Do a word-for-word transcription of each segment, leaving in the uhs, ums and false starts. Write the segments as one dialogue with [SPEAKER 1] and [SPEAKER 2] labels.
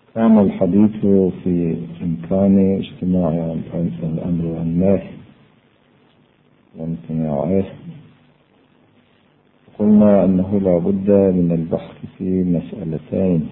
[SPEAKER 1] كان الحديث في إمكان اجتماع الأمر والنهي وامتناعه. قلنا أنه لا بد من البحث في مسألتين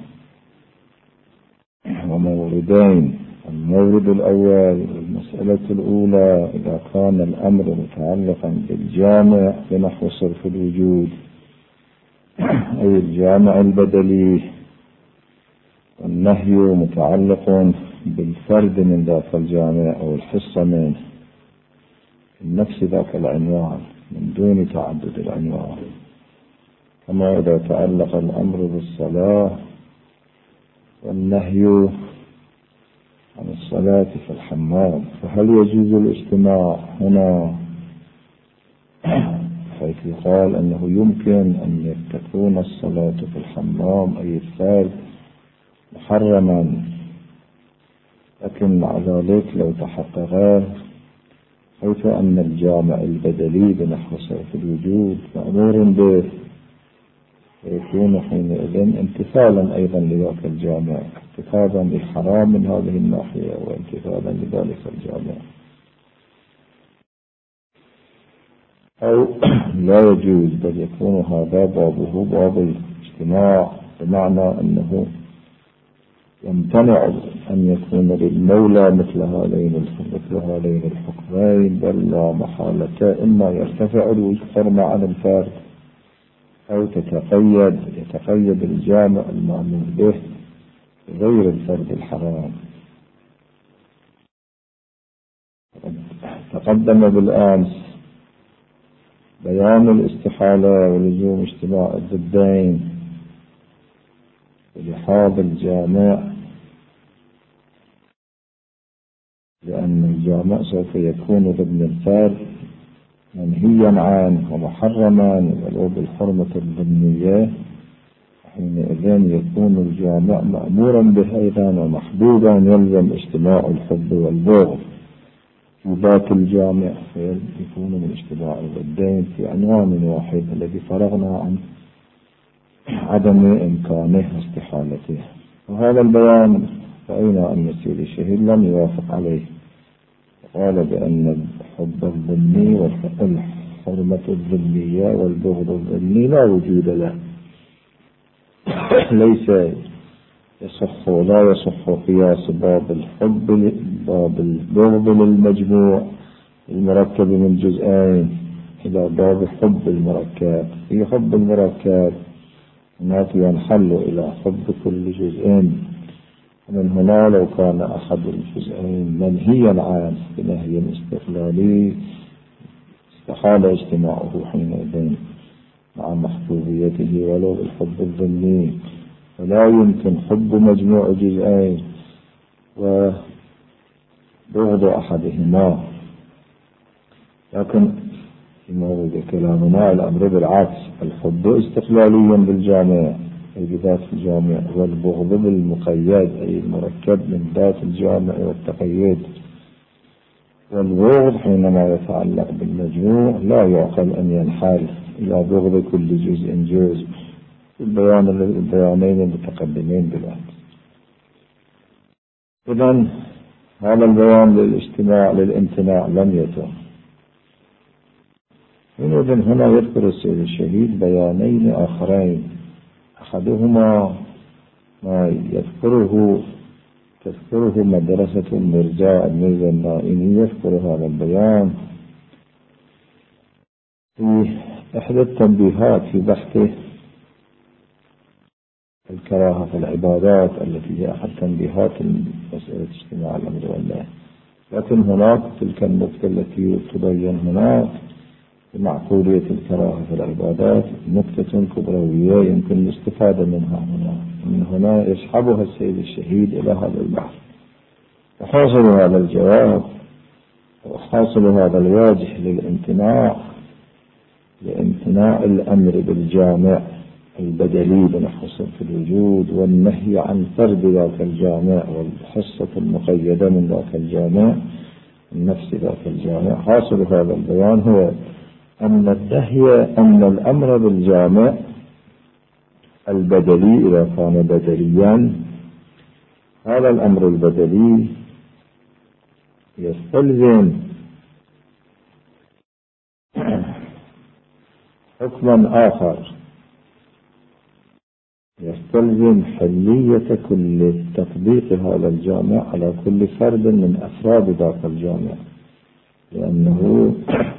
[SPEAKER 1] وموردين. المورد الأول، المسألة الأولى، إذا كان الأمر متعلقا بالجامع بنحو صرف الوجود أي الجامع البدلي، والنهي متعلق بالفرد من ذاك الجامع أو الحصة منه نفس ذاك العنوان من دون تعدد العنوان، كما إذا تعلق الأمر بالصلاة والنهي عن الصلاة في الحمام، فهل يجوز الاجتماع هنا حيث يقال أنه يمكن أن تكون الصلاة في الحمام أي الفرد محرما، لكن مع ذلك لو تحقق حيث أن الجامع البدلي بنحو صرف الوجود مأمور به، فيكون حينئذ امتثالا أيضا لذاك الجامع، اتخاذا للحرام من هذه الناحية وامتثالا لذلك الجامع، أو لا يجوز بل يكون هذا بابه باب الاجتماع، بمعنى أنه يمتنع أن يكون للمولى مثل هذين مثل هذين الحكمين، بل لا محالة إما يرتفع الحرمة عن الفرد أو تتقيد يتقيد الجامع المأمور به غير الفرد الحرام. تقدم بالأمس بيان الاستحالة ولزوم اجتماع الضدين لحاض الجامع، لأن الجامع سوف يكون ضمن الفرد منهيا عنه ومحرما ولو بالحرمة الضمنية، حينئذ يكون الجامع مأمورا به أيضا ومحبوبا، يلزم اجتماع الحب والبغض في ذات الجامع، فيكون من اجتماع الضدين في عنوان واحد الذي فرغنا عن عدم إمكانه واستحالته. وهذا البيان رأينا أن سيد الشهيد لم يوافق عليه، قال بأن الحب الضمني والحرمة الضمنية والبغض الضمني لا وجود له، ليس يصح ولا يصح قياس باب الحب باب البغض للمجموع المركب من جزئين إلى باب حب المركب. في حب المركب هناك ينحل إلى حب كل جزء، من هنا لو كان أحد الجزئين منهيا عنه بنهي استقلالي استحال اجتماعه حينئذ مع محبوبيته ولو بالحب الضمني، ولا يمكن حب مجموع جزئين وبغض أحدهما. لكن في موضوع كلامنا الأمر بالعكس، الحب استقلاليا بالجامع أي بذات الجامع، والبغض بالمقيد أي المركب من ذات الجامع والتقييد. والبغض حينما يتعلق بالمجموع لا يعقل أن ينحل إلى بغض كل جزء جزء، البيان البيانين المتقدمين بالأمس. إذن هذا البيان للاجتماع للامتناع لم يتم. إذن هنا يذكر السيد الشهيد بيانين آخرين، أحدهما ما يذكره تذكره مدرسة المرجاء الميزة النائمي، يذكر هذا البيان في إحدى التنبيهات في بحثه الكراهة في العبادات التي هي أحد تنبيهات مسألة اجتماع الأمر والنهي. لكن هناك تلك النقطة التي تبين هناك بمعقولية الكراهة في العبادات نقطة كبروية يمكن الاستفادة منها هنا. من هنا يسحبها السيد الشهيد إلى هذا البحث، وحاصل هذا الجواب وحاصل هذا الواجه للامتناع لامتناع الأمر بالجامع البدلي بنحو صرف الوجود، والنهي عن فرد ذاك الجامع والحصة المقيدة من ذاك الجامع نفس ذاك الجامع. حاصل هذا البيان هو أن النهي أن الأمر بالجامع البدلي إذا كان بدليا هذا الأمر البدلي يستلزم حكما آخر، يستلزم حلية كل تطبيق هذا الجامع على كل فرد من أفراد ذاك الجامع، لأنه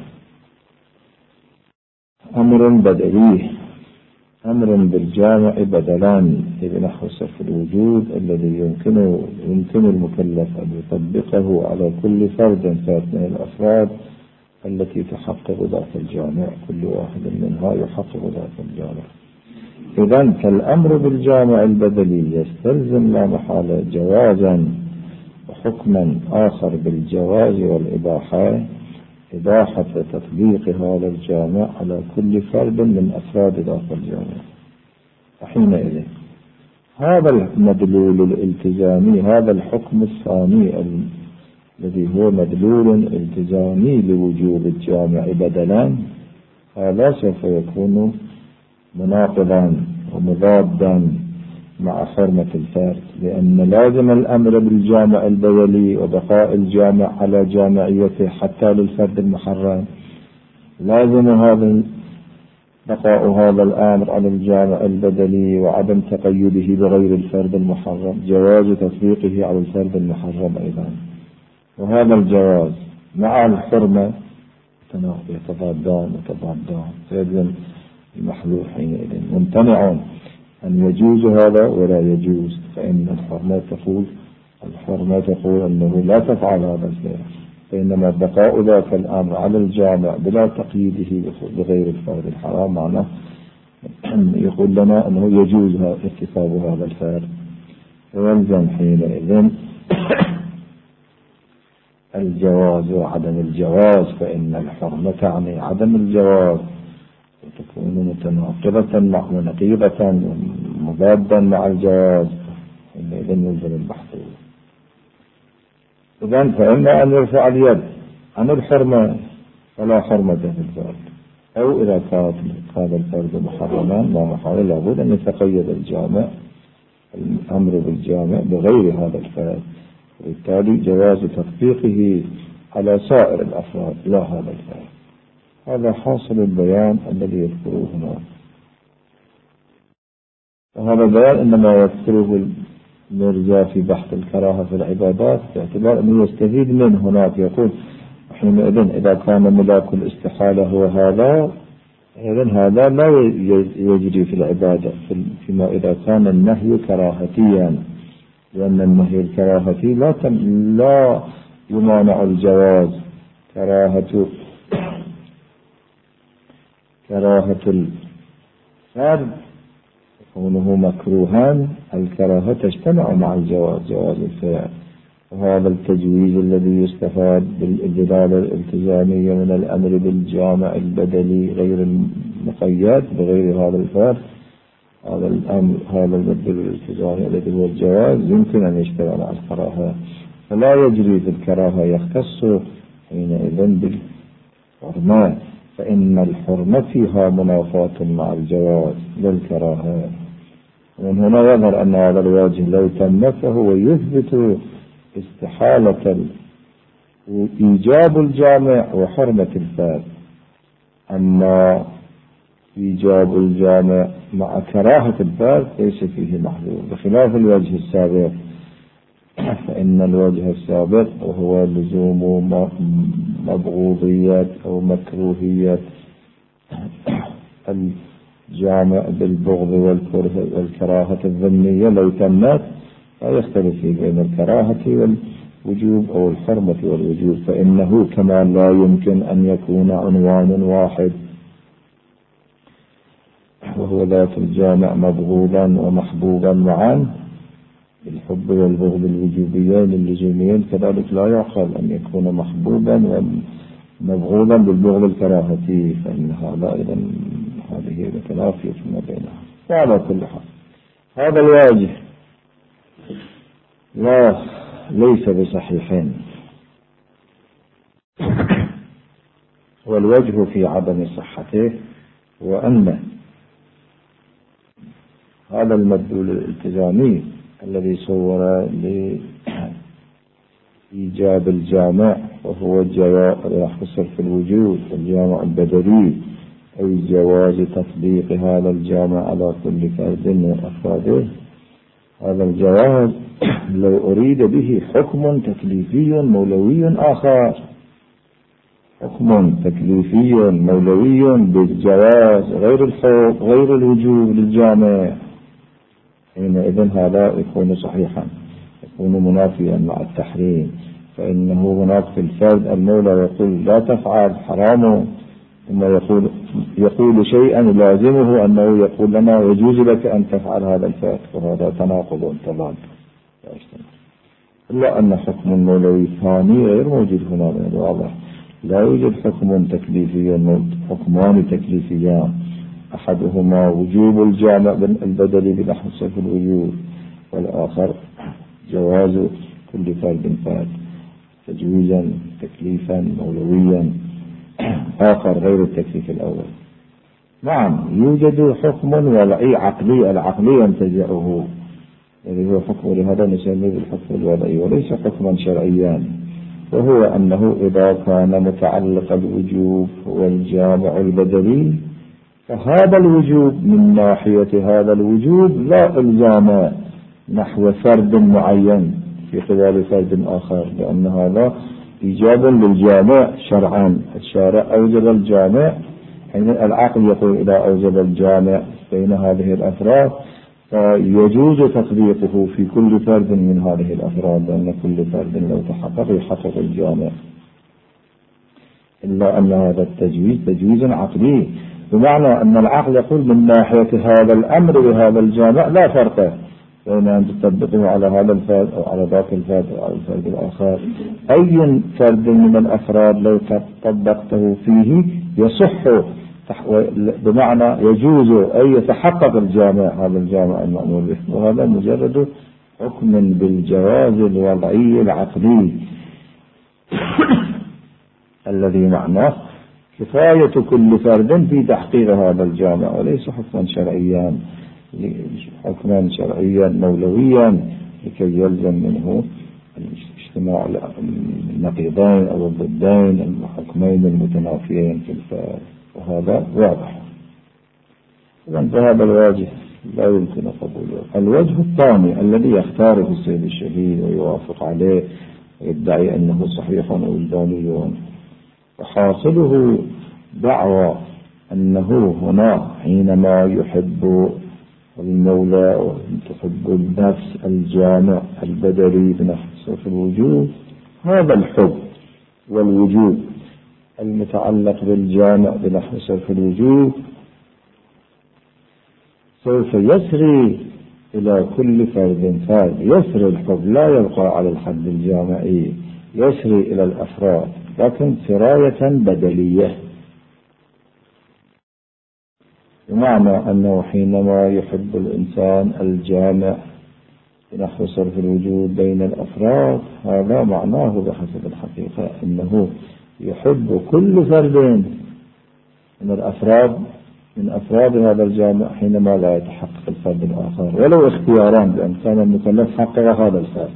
[SPEAKER 1] أمر بدلي، أمر بالجامع بدلان بنحو صرف الوجود الذي يمكن يمكن المكلف أن يطبقه على كل فرد كانت من الأفراد التي تحقق ذات الجامع، كل واحد منها يحقق ذات الجامع. إذن فالأمر بالجامع البدلي يستلزم لا محالة جوازا وحكما آخر بالجواز والإباحة، إباحة تطبيق هذا الجامع على كل فرد من أفراد ذات الجامع. حينئذ هذا المدلول الالتزامي، هذا الحكم الثاني الذي هو مدلول التزامي لوجوب الجامع بدلا، هذا سوف يكون مناقضا ومضادا مع حرمة الفرد، لأن لازم الأمر بالجامع البدلي وبقاء الجامع على جامعيته حتى للفرد المحرم، لازم هذا بقاء هذا الأمر على الجامع البدلي وعدم تقيده بغير الفرد المحرم، جواز تطبيقه على الفرد المحرم أيضا. وهذا الجواز مع الحرمة يتضادان وتضادان، فيلزم المحلول حينئذ ممتنع أن يجوز هذا ولا يجوز، فإن الحرمة تقول الحرمة تقول أنه لا تفعل هذا الفعل، فإنما بقاء ذاك الأمر على الجامع بلا تقييده بغير الفرد الحرام معناه يقول لنا أنه يجوز ارتكاب هذا الفعل، ويلزم حينئذ الجواز وعدم الجواز، فإن الحرمة تعني عدم الجواز وتكون متناقضة مع نقيضة مضادا مع الجواز، إذن يلزم المحظور. إذن فإما أن يرفع اليد عن الحرمة فلا حرمة في الفرد، أو إذا كانت هذا الفرد محرما لا محال لابد أن يتقيد الجامع الأمر بالجامع بغير هذا الفرد، وبالتالي جواز تطبيقه على سائر الأفراد لا هذا الفرد. هذا حاصل البيان الذي يذكره هنا، وهذا البيان إنما يذكره المرجع في بحث الكراهة في العبادات باعتبار أنه يستفيد منه هناك. يقول حينئذ إذا كان ملاك الاستحالة هو هذا، إذن هذا لا يجري في العبادة فيما إذا كان النهي كراهتيا، لأن النهي الكراهتي لا لا يمانع الجواز. كراهة كراهة الفرد كونه مكروها، الكراهة تجتمع مع الجواز، جواز الفعل. وهذا التجويز الذي يستفاد بالدلالة الالتزامية من الأمر بالجامع البدلي غير المقيد بغير هذا الفرد، هذا الأمر هذا المدلول الالتزامي الذي هو الجواز يمكن أن يشتغل على الكراهة، فلا يجري في الكراهة، يختص حينئذ بالحرمة، فإن الحرمة فيها منافاة مع الجواز للكراهة. ومن هنا يظهر أن هذا الواجه لو تم فهو يثبت استحالة إيجاب الجامع وحرمة الفرد، أما إيجاب الجامع مع كراهة الفرد ليس فيه محظور، بخلاف الوجه السابق، فإن الوجه السابق وهو لزوم مبغوضية أو مكروهية الجامع بالبغض والكره والكراهة الذمية لو تمت لا يختلف بين الكراهة والوجوب أو الحرمة والوجوب، فإنه كما لا يمكن أن يكون عنوان واحد وهو ذات الجامع مبغوضا ومحبوبا معا بالحب والبغض الوجوبيين اللزوميين، كذلك لا يعقل أن يكون محبوبا ومبغوضا بالبغض الكراهتي، فإن هذا إذا هذه متنافية فيما بينها. وعلى كل حال هذا الواجه لا ليس بصحيحين، والوجه في عدم صحته وأن هذا المدلول الالتزامي الذي صور لإيجاب الجامع وهو يحصل في الوجود الجامع البدلي، أي جواز تطبيق هذا الجامع على كل فرد من أفراده. هذا الجواز لو أريد به حكم تكليفي مولوي آخر، حكم تكليفي مولوي بالجواز غير الحب غير الوجوب للجامع، حينئذ هذا يكون صحيحا، يكون منافيا مع التحريم، فإنه هناك في الفرد المولى يقول لا تفعل حرام، ثم يقول يقول شيئا لازمه أنه يقول لنا يجوز لك أن تفعل هذا الفعل، وهذا تناقض تضاد. إلا أن حكم المولوي ثاني غير موجود هنا من الواضح، لا يوجد حكم تكليفي، حكمان تكليفيان، أحدهما وجوب الجامع البدلي بنحو صرف الوجوب، والآخر جواز كل فرد فرد تجويزا تكليفا مولويا آخر غير التكليف الأول. نعم يوجد حكم وضعي عقلي، العقلي ينتزعه الذي هو حكم، لهذا نسميه بالحكم الوضعي وليس حكما شرعيا، وهو أنه إذا كان متعلق الوجوب هو الجامع البدلي، فهذا الوجوب من ناحية هذا الوجوب لا إلزام نحو فرد معين في قبال فرد آخر، لأن هذا إيجاب للجامع شرعا، الشارع أوجب الجامع، حين العقل يقول إذا أوجب الجامع بين هذه الأفراد فيجوز تطبيقه في كل فرد من هذه الأفراد، لأن كل فرد لو تحقق يحقق الجامع. إلا أن هذا التجويز تجويز عقلي، بمعنى أن العقل يقول من ناحية هذا الأمر وهذا الجامع لا فرق بين أن تطبقه على هذا الفرد أو على ذاك الفرد أو على الفرد الآخر، أي فرد من الأفراد لو طبقته فيه يصح، بمعنى يجوز أن يتحقق الجامع، هذا الجامع المأمور به، وهذا مجرد حكم بالجواز الوضعي العقلي الذي معناه كفاية كل فرد في تحقيق هذا الجامع، وليس حكما شرعيا حكما شرعيا مولويا لكي يلزم منه اجتماع النقيضين أو الضدين الحكمين المتنافيين في الفعل، وهذا واضح. إذن فهذا الواجه لا يمكن قبوله. الوجه الثاني الذي يختاره السيد الشهيد ويوافق عليه ويدعي أنه صحيح وجداني، وحاصله دعوى أنه هنا حينما يحب المولى وتحب النفس الجامع البدلي بنحو صرف الوجود، هذا الحب والوجود المتعلق بالجامع بنحو صرف الوجود سوف يسري إلى كل فرد فرد، يسري الحب لا يبقى على الحد الجامعي، يسري إلى الأفراد لكن سراية بدلية، بمعنى أنه حينما يحب الإنسان الجامع بنحو صرف الوجود بين الأفراد، هذا معناه بحسب الحقيقة أنه يحب كل فرد من الأفراد من أفراد هذا الجامع حينما لا يتحقق الفرد الآخر ولو اختياران، لأن كان المكلف حقق هذا الفرد.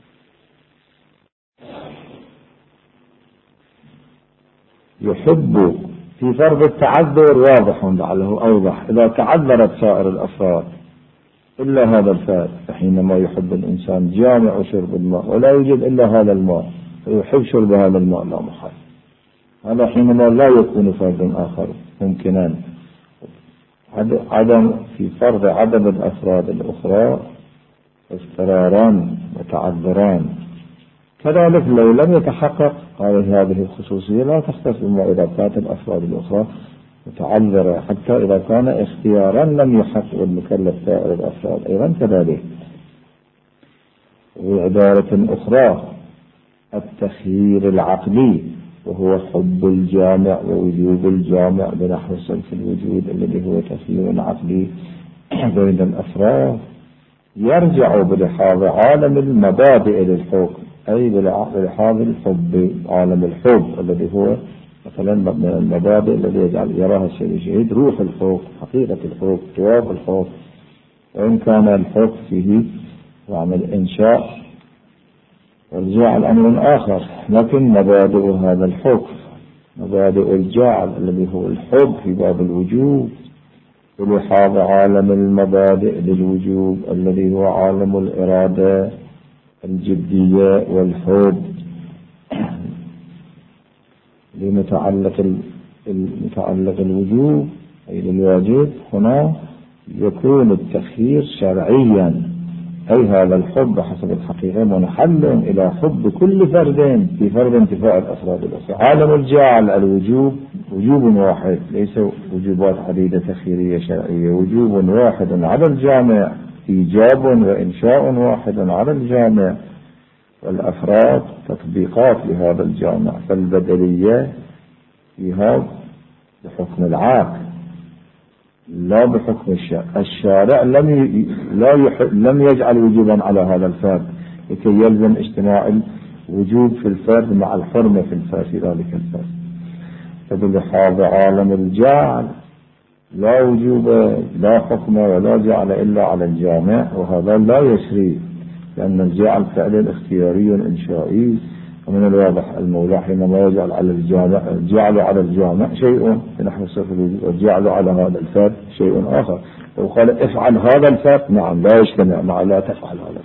[SPEAKER 1] يحب في فرض التعذر واضح لعله أوضح، إذا تعذرت سائر الأفراد إلا هذا الفرد، فحينما يحب الإنسان جامع شرب الماء ولا يوجد إلا هذا الماء ويحب شرب هذا الماء لا محال، هذا حينما لا يكون فرد آخر ممكنا. عدم في فرض عدم الأفراد الأخرى اضطراران وتعذران، كذلك لو لم يتحقق هذه الخصوصية لا تختص بما إذا كانت الأفراد الأخرى متعذرة، حتى إذا كان اختيارا لم يحقق المكلف سائر الأفراد أيضا كذلك. وعبارة أخرى التخيير العقلي، وهو حب الجامع ووجوب الجامع بنحو صرف الوجود الذي هو تخيير عقلي بين الأفراد، يرجع بلحاظ عالم المبادئ للحكم، أي بلحاظ الحب، عالم الحب الذي هو مثلا من المبادئ الذي يجعل يراها السيد الشهيد روح الحب، حقيقة الحب، جواب الحب، وإن كان الحب فيه وعمل إنشاء والجعل أمر آخر. لكن مبادئ هذا الحكم مبادئ الجعل الذي هو الحب في باب الوجوب ولحاظ عالم المبادئ للوجوب الذي هو عالم الإرادة الجدية والحب لمتعلق المتعلق الوجوب أي للواجب. هنا يكون التخيير شرعيا، أي هذا الحب حسب الحقيقة منحل إلى حب كل فرد في فرد انتفاء الأفراد الأخرى. عالم الجعل الوجوب وجوب واحد، ليس وجوبات عديدة تخييرية شرعية، وجوب واحد على الجامع، إيجاب وإنشاء واحد على الجامع، والأفراد تطبيقات لهذا الجامع. فالبدلية فيها بحكم العاقل لا بحكم الشارع. الشارع لم ي... لا يح... لم يجعل وجوبا على هذا الفرد لكي يلزم اجتماع الوجوب في الفرد مع الحرمة في الفرد في ذلك الفرد. فبلحاظ عالم الجعل لا وجوب لا حكم ولا جعل إلا على الجامع، وهذا لا يسري، لأن الجعل فعل اختياري إنشائي. ومن الواضح المولى حينما يجعل على الجامع جعل على الجامع شيء نحو صرف الوجوب، والجعل على هذا الفرد شيء آخر. لو قال افعل هذا الفرد نعم لا يجتمع مع لا تفعل هذا،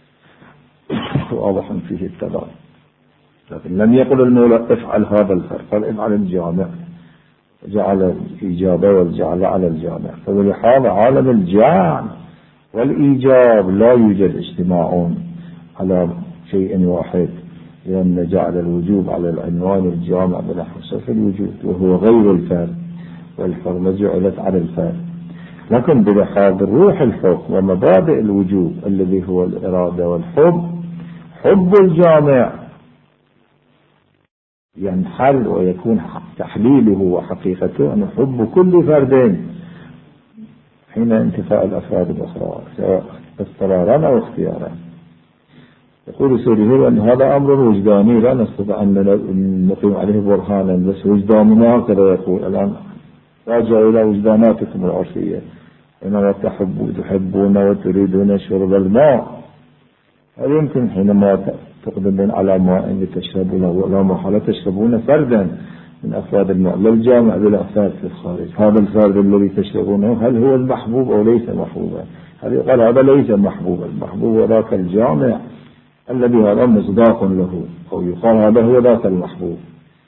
[SPEAKER 1] واضح فيه التضاد. لكن لم يقل المولى افعل هذا الفرد، قال افعل الجامع، جعل الإجابة والجعل على الجامع. فبلحاظ عالم الجعل والإيجاب لا يوجد اجتماع على شيء واحد، لأن جعل الوجوب على العنوان الجامع بنحو صرف الوجوب وهو غير الفرد، والحرمة جعلت على الفرد. لكن بلحاظ روح الحكم ومبادئ الوجوب الذي هو الإرادة والحب، حب الجامع ينحل ويكون تحليله وحقيقته أن حب كل فرد حين انتفاء الأفراد الأخرى سواء اضطرارا أو اختيارا. يقول سوري أن هذا أمر وجداني لا نستطيع أن نقيم عليه برهانا، بس وجداننا هكذا يقول. الآن راجعوا إلى وجداناتكم العرفية، إنما تحبوا تحبون وتريدون شرب الماء، هل يمكن حينما تقدمون على ماء لتشربونه لا محالة تشربون فردا من أفراد الماء للجامع بالأفراد في الخارج؟ هذا الفرد الذي تشربونه هل هو المحبوب أو ليس محبوبا؟ هل يقال هذا ليس محبوبا؟ المحبوب هو ذاك الجامع الذي هذا مصداق له، أو يقال هذا هو ذاك المحبوب.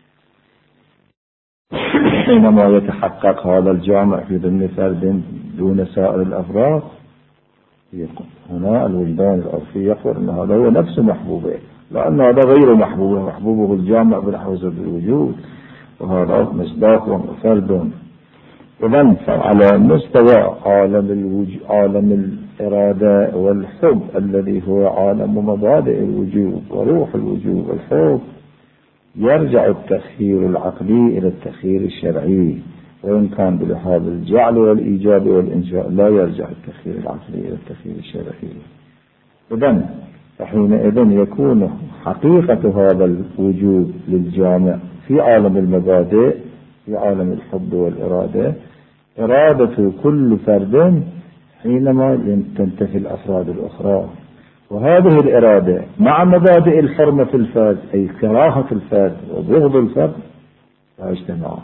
[SPEAKER 1] حينما يتحقق هذا الجامع في ضمن فرد دون سائر الأفراد، هنا الوجدان العرفي يقول أن هذا هو نفس محبوبه، لأن هذا غير محبوبه، محبوبه الجامع بنحو صرف الوجود، وهذا مصداق وفرد. إذن فعلى مستوى عالم الوجود عالم الإرادة والحب الذي هو عالم مبادئ الوجود وروح الوجود والحب، يرجع التخيير العقلي إلى التخيير الشرعي، وإن كان بلحاظ الجعل والإيجاب والإنشاء لا يرجع التخيير العقلي إلى التخيير الشرعي. إذن فحينئذ يكون حقيقة هذا الوجود للجامع في عالم المبادئ في عالم الحب والإرادة إرادة كل فرد حينما تنتفي الأفراد الأخرى، وهذه الإرادة مع مبادئ الحرمة في الفرد أي كراهة الفرد وبغض الفرد لا يجتمع.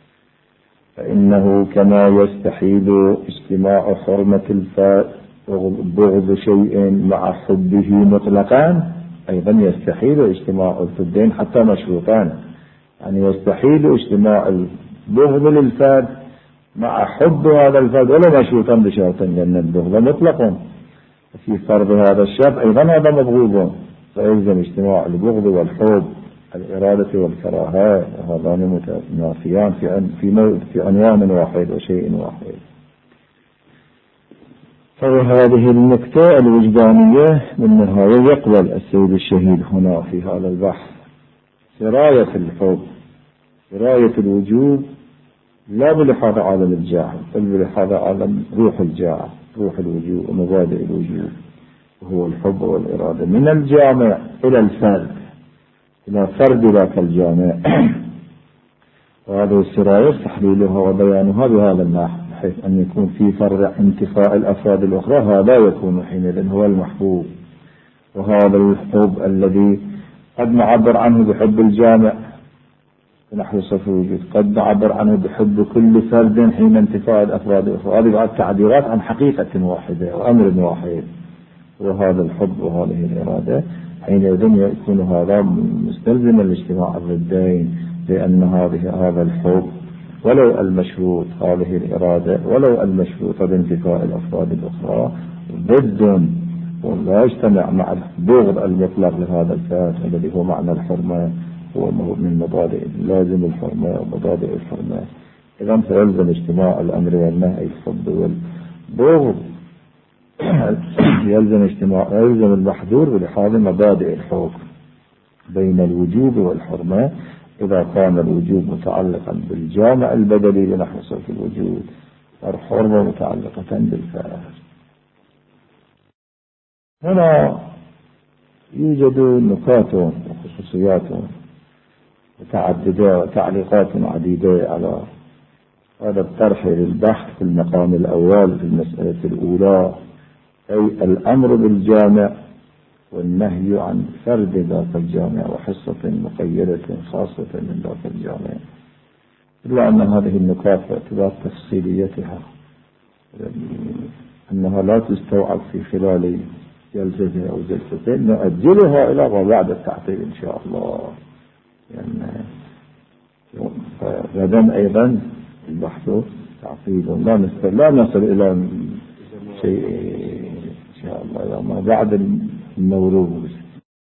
[SPEAKER 1] فإنه كما يستحيل اجتماع حرمة الفرد وبغض شيء مع حبه مطلقا، أيضا يستحيل اجتماع الفردين حتى مشروطان، يعني يستحيل اجتماع البغض للفرد مع حب هذا الفرد ولا مشروطا بشرط، لأن البغض مطلق في فرض هذا الشرط أيضا هذا مبغوض، فيلزم اجتماع البغض والحب الإرادة والكراهة، وهذان متنافيان في في في عنوان واحد وشيء واحد. فهذه النكتة الوجدانية بالنهاية يقبل السيد الشهيد هنا في هذا البحث سراية الحب سراية الوجود لا بلحاظ عالم الجاهل بل بلحاظ عالم روح الجاهل، روح الوجود ومبادئ الوجود وهو الحب والإرادة، من الجامع إلى الفرد إلى فرد ذاك الجامع. وهذه السراية تحليلها وبيانها بهذا النحو، بحيث أن يكون في فرع انتفاء الأفراد الأخرى، هذا يكون حينئذ هو المحبوب وهذا الحب الذي قد نعبر عنه بحب الجامع نحو صف الوجود، قد نعبر عنه بحب كل فرد حين انتفاء الأفراد الأخرى. هذه بعد تعبيرات عن حقيقة واحدة وأمر واحد، وهذا الحب وهذه الإرادة حينئذ يكون هذا مستلزما لاجتماع الضدين، لأن هذه هذا الحب ولو المشروط هذه الإرادة ولو المشروط بانتفاء الأفراد الأخرى ضد ولا يجتمع مع البغض المطلق لهذا الفرد الذي هو معنى الحرمة، هو من مبادئ لازم الحرمة ومبادئ الحرمة. إذن فيلزم اجتماع الأمر والنهي الحب والبغض، يلزم اجتماع يلزم المحظور بلحاظ مبادئ الحكم بين الوجوب والحرمة. إذا كان الوجوب متعلقا بالجامع البدلي لنحو صرف الوجود، والحرمة متعلقة بالفعل. هنا يوجد نقاط وخصوصيات متعددة وتعليقات عديدة على هذا الطرح للبحث في المقام الأول في المسألة الأولى، أي الأمر بالجامع والنهي عن فرد ذاك الجامع وحصة مقيدة خاصة من ذاك الجامع، إلا أن هذه النقاط باعتبار تفصيليتها أنها لا تستوعب في خلال جلسة أو جلستين، نؤجلها إلى ما بعد التعطيل إن شاء الله. يعني غدا أيضا البحث تعطيل، لا نصل لا نصل إلى شيء إن شاء الله يوم بعد النوروز.